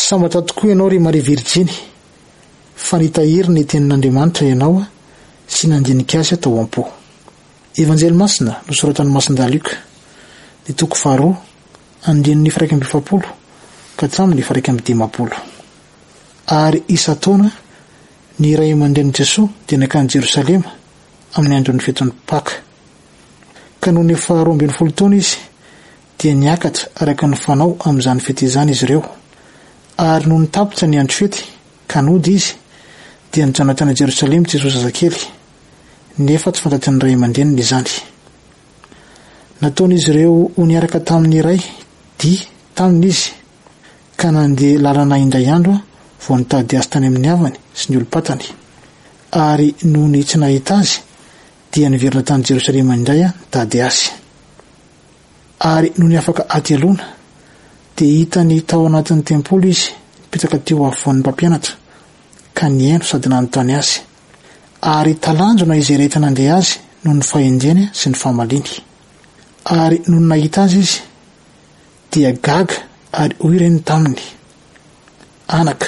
Sambatra tokoa ianao ry Maria Virginie fa nitahiry ny tenin'Andriamanitra ianao sy nandinika azy tao am-po. Evanjely masina nosoratan'ny Masindahy Luka ny toko 2 andininy 1:7 ka hatramin'ny 1:10. Ary isa-taona ny Ray aman-dren'i Jesosy dia nakany Jerosalema amin'ny andron'ny fetin'ny Paka. Ka noho ny 12 taona izy dia niakatra araka ny fanao amin'izany fety izany izy ireo. Ary noho nitapitra ny andro fety ka nody izy dia nijanona tany Jerosalema Jesosy zazakely, nefa tsy fantatry ny Ray aman-dreniny izany. Nataon'izy ireo ho niaraka tamin'ny iray taminy izy ka nandeha lalana indray andro vao nitady azy tany amin'ny havany sy ny olom-patany. Ary noho ny tsy nahita azy dia niverina tany Jerosalema indray nitady azy. Ary noho ny afaka atelona dia hitany tao anatin'ny tempoly izy mipetraka teo afovoan'ny mpampianatra ka nihaino sady nanontany azy. Ary talanjona izay rehetra nandeha azy noho ny fahendreny sy ny famaliny. Ary noho nahita azy izy dia gaga ary hoy ireny taminy: anaka,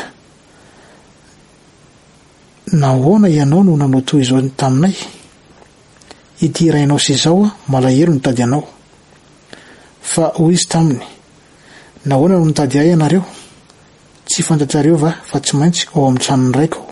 nahoana ianao no nanao toy izao taminay? Ity irainao sy izao malahelo nitady anao. Fa hoy izy taminy: nahoana no nitady ahy ianareo? Tsy fantatrareo va fa tsy maintsy ao amin'ny tranony raiko?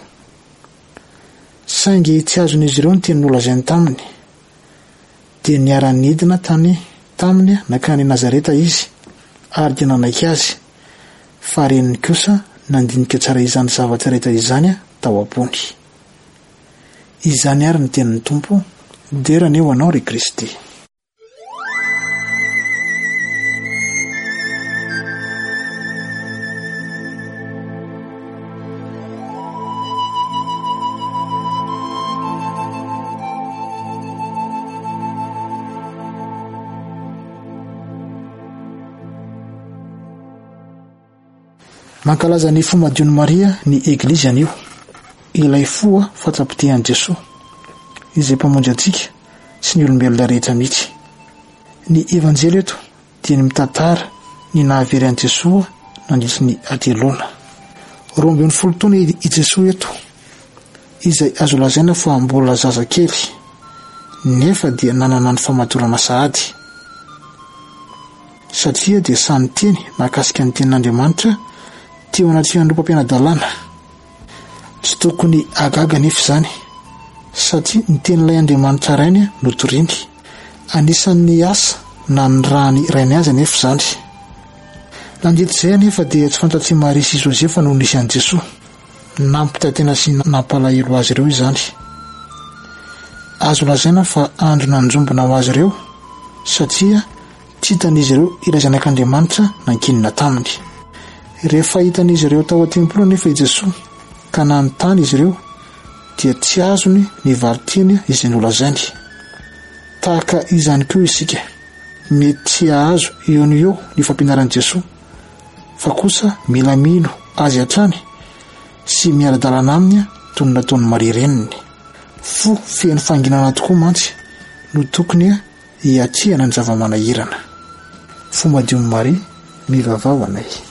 Saingy tsy azon'izy ireo ny teny nolazainy taminy. Dia niara-nidina taminy nakany Nazareta izy ary dia nanaiky azy, fa reniny kosa nandinika tsara izany zavatra rehetra izany tao am-pony. Izany ary ny tenin'ny Tompo, derana eo anao ry Kristy. Mankalaza ny fomadian'i Maria ny Eglizy anio, ilay foa fatrapitehan'i Jesosy izay mpamonjy antsika sy ny olombelona rehetra mihitsy. Ny evanjely eto dia ny mitantara ny nahavery an'i Jesosy nandritra ny atelona. 12 taona i Jesosy eto, izay azo lazaina fa mbola zazakely, nefa dia nanana ny famatorana sahady. Satria dia samy teny mahakasika ny tenin'Andriamanitra teo anaty fiandrom-pampianadalana. Tsy tokony agaga nefa izany, satria ny ten'ilay Andriamanitra rainy no toriny. Anisan'ny asa na ny rahany rainy azy nefa izany. Nandritrizay nefa dia tsy fantatry Maria sy Josefa no nisy an'i Jesosy, nampitaitena sy nampalahelo azy ireo izany. Azo lazaina fa andro nanjombona ho azy ireo, satria tsy hitan'izy ireo ilay zanak'Andriamanitra nankinina taminy. Rehefa hitan'izy ireo tao an-tempoly nefa i Jesosy ka nanontany izy ireo dia tsy azony ny valiteny izay nolazainy. Tahaka izany koa isika, mety tsy ahazo eo ny eo ny fampianaran'i Jesosy, fa kosa mila mino azy hatrany sy miara-dalana aminy toy ny nataon'ny Maria reniny. Fo feno fanginana tokoa mantsy no tokony hiatrihana ny zava-manahirana. Fomadian'i Maria, mivavao anay.